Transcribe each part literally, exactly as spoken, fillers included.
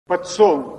Подсолнух.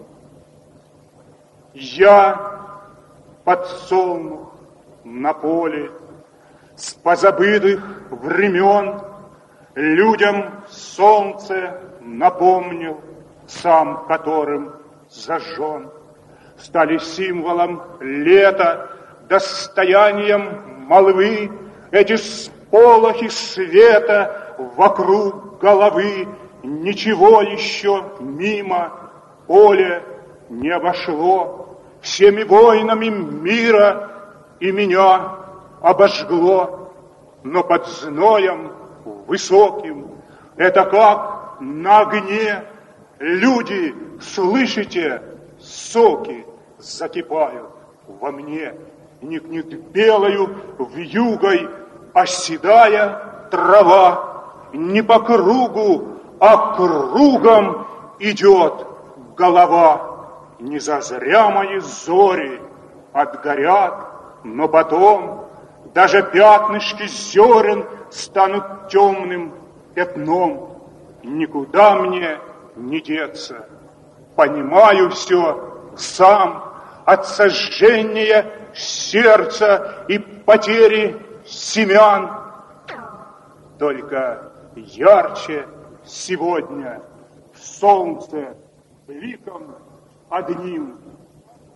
Я подсолнух на поле с позабытых времен, людям солнце напомнил, сам которым зажжен. Стали символом лета, достоянием молвы, эти сполохи света вокруг головы. Ничего еще мимо поле не обошло, всеми войнами мира и меня обожгло. Но под зноем высоким, это как на огне, люди, слышите, соки закипают во мне. Никнет белою вьюгой оседая трава, не по кругу, а кругом идет голова. Не зазря мои зори отгорят, но потом даже пятнышки зерен станут темным пятном. Никуда мне не деться, понимаю все сам, от сожжения сердца и потери семян. Только ярче сегодня солнце ликом одним,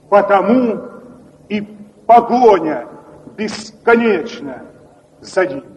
потому и погоня бесконечна за ним.